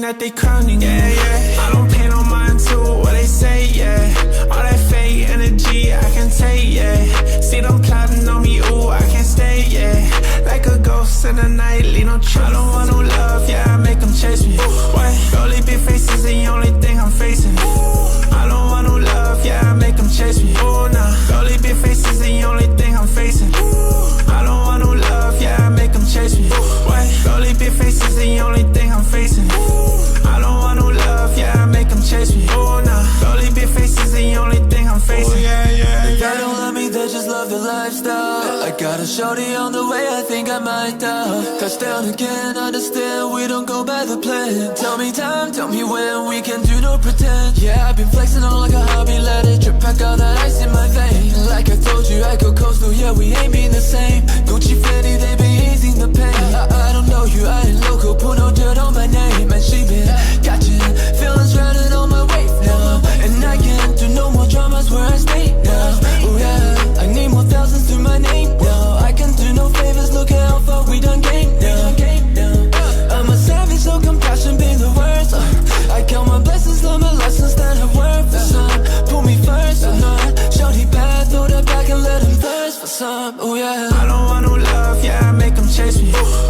that they crowning you. Yeah, yeah. I don't pay no mind to what they say, yeah. All that fake energy I can take, yeah. See them plotting on me, ooh, I can't stay, yeah. Like a ghost in the night, leave no truth. I don't want no love, yeah, I make them chase me. What? Rolly big faces, the only thing I'm facing. I don't want no love, yeah, I make them chase me. Oh, nah. Rolly big faces, the only thing I'm facing. I don't want no love, yeah, I make them chase me. What? Rolly big faces, the only thing I'm facing. I don't want no love, yeah, I make them chase me. Oh, nah. Rolly big faces, the only thing I'm facing. Oh, yeah, yeah, yeah. They don't love me, they just love the lifestyle. I got a shorty on the way, I think I might die. Touchdown again, understand we don't go by the plan. Tell me time, tell me when, we can do no pretend. Yeah, I've been flexing on like a hobby, let it drip, I got that ice in my vein. Like I told you, I go coastal, yeah, we ain't been the same. Gucci, Fendi, they been easing the pain. I don't know you, I ain't local, put no dirt on my name. And she been catching feelings running on my wave now. And I can't do no more dramas where I stay now. Oh yeah, I need more thousands to my name now. I can do no favors, look at how far we done came now. I'm a savage, so compassion be the worst. I count my blessings, learn my lessons that have worth for some. Put me first or not, shorty bad, throw that back and let him thirst for some. Oh yeah, I don't want no love, yeah, I make them chase me.